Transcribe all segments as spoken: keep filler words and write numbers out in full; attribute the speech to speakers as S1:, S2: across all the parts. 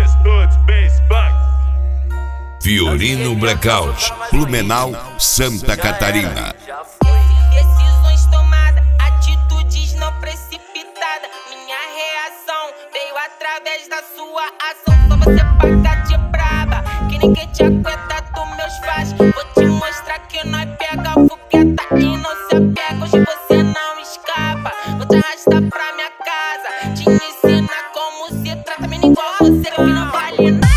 S1: Fiorino Blackout, Blumenau, Santa Catarina.
S2: Decisões tomadas, atitudes não precipitadas. Minha reação veio através da sua ação. Só você paga de braba, que ninguém te aguenta dos meus faz. Vou te mostrar que nós pega a fogueta e não se apega. Hoje você não escapa, vou te arrastar pra minha casa, te ensinar como se trata. Menina igual você que não vale nada.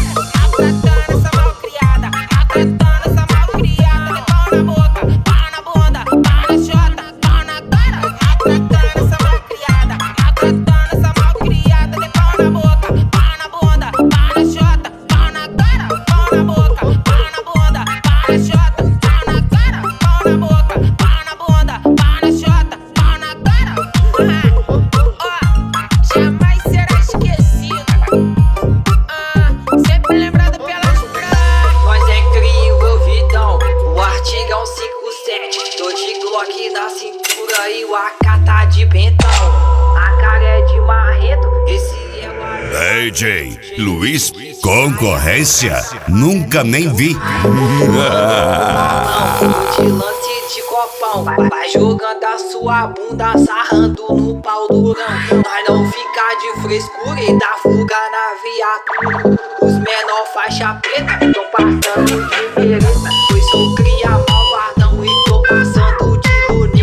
S3: Aqui na cintura e o A K tá de pentão. A cara é de marrento, esse é o
S1: D J Luiz, concorrência? Nunca nem vi.
S3: De lance de copão, vai jogando a sua bunda, sarrando no pau durão. Nós não fica de frescura e dá fuga na viatura. Os menor faixa preta tão passando de mereta, pois sou cria malvadão e tô passando de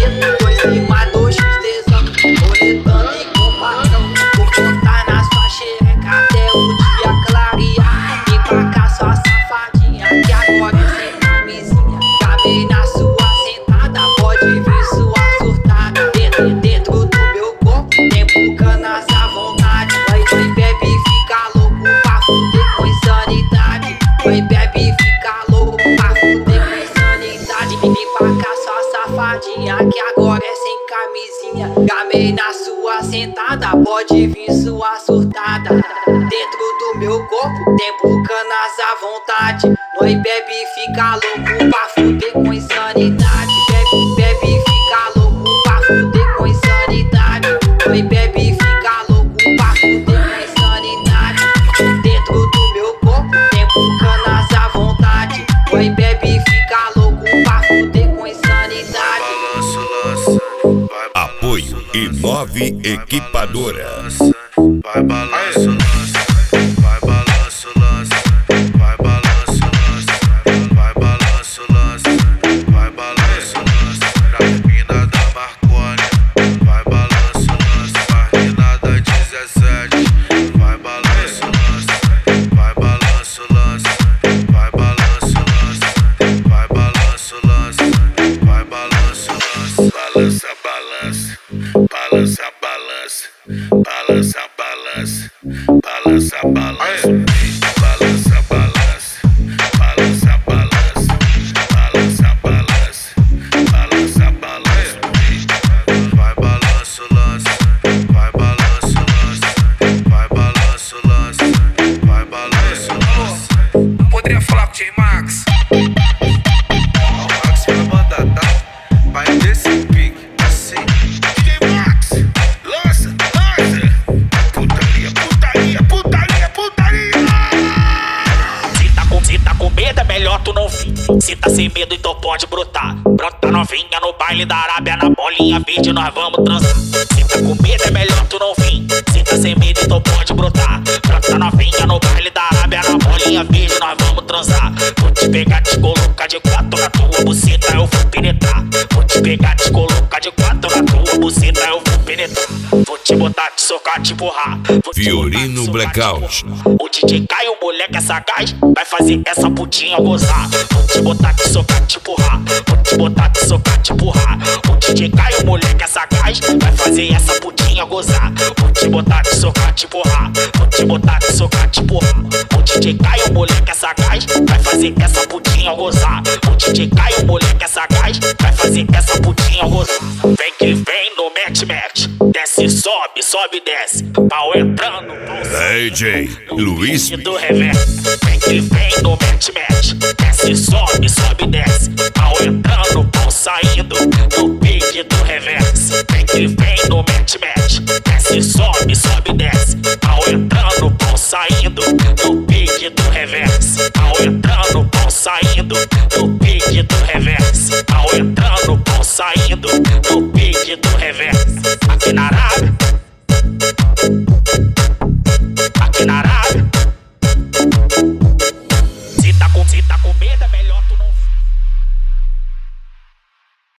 S3: que agora é sem camisinha. Gamei na sua sentada, pode vir sua surtada. Dentro do meu corpo tem bucanas à vontade. Nós bebe e fica louco pra fuder com insanidade. Bebe, bebe e fica louco pra fuder com insanidade. Nós bebe e fica louco pra fuder com insanidade. Dentro do meu corpo tem bucanas à vontade. Nós bebe e fica louco pra fuder com insanidade.
S1: Apoio Inove Equipadora.
S4: Vai balanço, lance, vai balanço, lance, vai balanço, lance, vai balanço, lance, vai balanço, lance, pra mina da Marconi, vai balanço, lance, pra mina da dezessete, vai balanço, lance, vai balanço, lance, vai balanço, lance, vai balanço, lance, vai balanço, lance, balança, balança, balança, balança, balança, balança, balança, balança, balança, balança, balança, balança, balança, balança, balança, vai balanço, lance, vai balanço, lance, vai balanço, lance, vai balanço, lance.
S5: Poderia falar com o J Max?
S4: O Max vai mandar, tá? Vai desse pique, assim. D J Max, lança, lança. Putaria, putaria, putaria, putaria.
S5: Se tá com, se tá com medo é melhor tu não vir. Se tá sem medo então pode brotar. Brota novinha no baile da Arábia, na bolinha verde nós vamos transar. Se tá com medo é melhor tu não vir. Se tá sem medo então pode brotar. Brota novinha no baile da Arábia, na bolinha verde nós vamos transar. Vou te pegar, te colocar de quatro na tua buceta, eu vou penetrar. Vou te pegar, te colocar de quatro na tua buceta, eu vou penetrar. Vou te botar, te socar, te empurrar.
S1: Fiorino Blackout.
S5: O D J Caio, moleque é sagaz, vai fazer essa putinha gozar. Vou te botar, te socar, te empurrar. Vou te botar, te socar, te empurrar. O D J Caio, moleque é sagaz, vai fazer essa putinha gozar. Vou te botar, te socar, te empurrar. Vou te botar, te socar, te empurrar. O D J Caio, moleque é sagaz, vai fazer essa putinha gozar. O D J Caio, moleque é sagaz, vai fazer essa putinha gozar. Vem que vem no match match, desce, sobe, sobe, desce. Pau entrando, pau
S1: D J Luiz
S5: do reverso. Vem que vem no match match, desce, sobe, sobe, desce. Pau entrando, pau saindo, no pique do reverso. Vem que vem no match match, desce, sobe, sobe, desce. Pau entrando, pau saindo, no pique do reverse. Pau entrando, pau saindo, no pique do reverse. Aqui na área